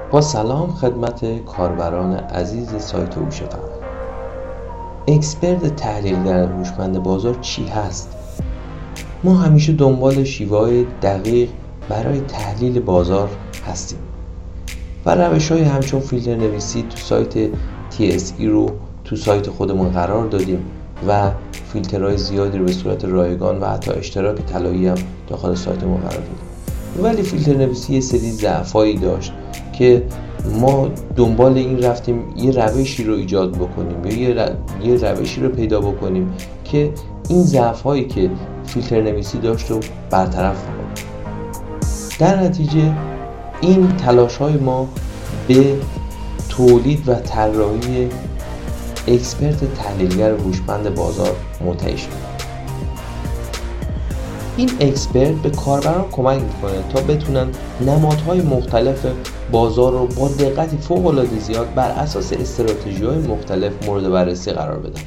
با سلام خدمت کاربران عزیز سایت هوش فهم. اکسپرت تحلیلگر هوشمند بازار چی هست؟ ما همیشه دنبال شیوه‌های دقیق برای تحلیل بازار هستیم و روش‌های همچون فیلتر نویسی تو سایت TSE رو تو سایت خودمون قرار دادیم و فیلترهای زیادی رو به صورت رایگان و حتی اشتراک طلایی هم داخل سایتمون قرار دادیم. ولی فیلتر نویسی یه سری ضعفایی داشت که ما دنبال این رفتیم یه روشی رو ایجاد بکنیم یا یه روشی رو پیدا بکنیم که این ضعف‌هایی که فیلتر نویسی داشت رو برطرف کنیم. در نتیجه این تلاش‌های ما به تولید و طراحی اکسپرت تحلیلگر هوشمند بازار منتهی شد. این اکسپرت به کاربران کمک میکنه تا بتونن نمادهای مختلف بازار رو با دقتی فوق‌العاده زیاد بر اساس استراتژی‌های مختلف مورد بررسی قرار بدن.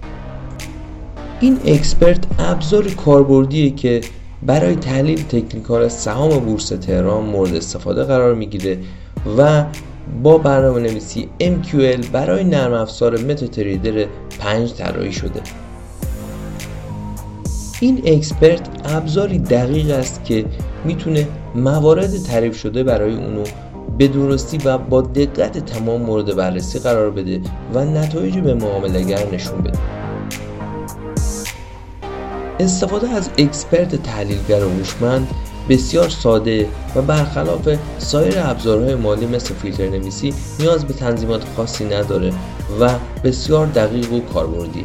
این اکسپرت ابزار کاربردیه که برای تحلیل تکنیکال سهام بورس تهران مورد استفاده قرار میگیره و با برنامه‌نویسی MQL برای نرم افزار متاتریدر 5 طراحی شده. این اکسپرت ابزاری دقیق است که میتونه موارد تعریف شده برای اونو به درستی و با دقت تمام مورد بررسی قرار بده و نتایج به معامله‌گر نشون بده. استفاده از اکسپرت تحلیلگر هوشمند بسیار ساده و برخلاف سایر ابزارهای مالی مثل فیلتر نویسی نیاز به تنظیمات خاصی نداره و بسیار دقیق و کاربردیه.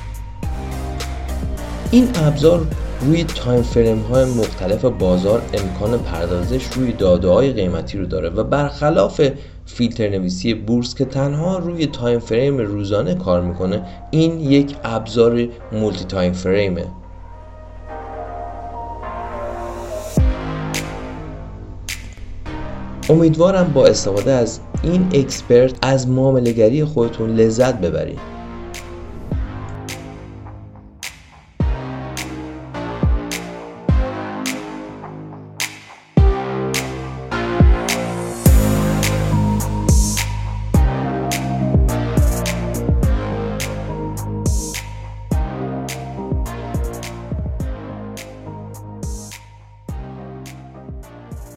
این ابزار روی تایم فریم های مختلف بازار امکان پردازش روی داده های قیمتی رو داره و برخلاف فیلتر نویسی بورس که تنها روی تایم فریم روزانه کار میکنه، این یک ابزار مولتی تایم فریمه. امیدوارم با استفاده از این اکسپرت از معامله‌گری خودتون لذت ببرید.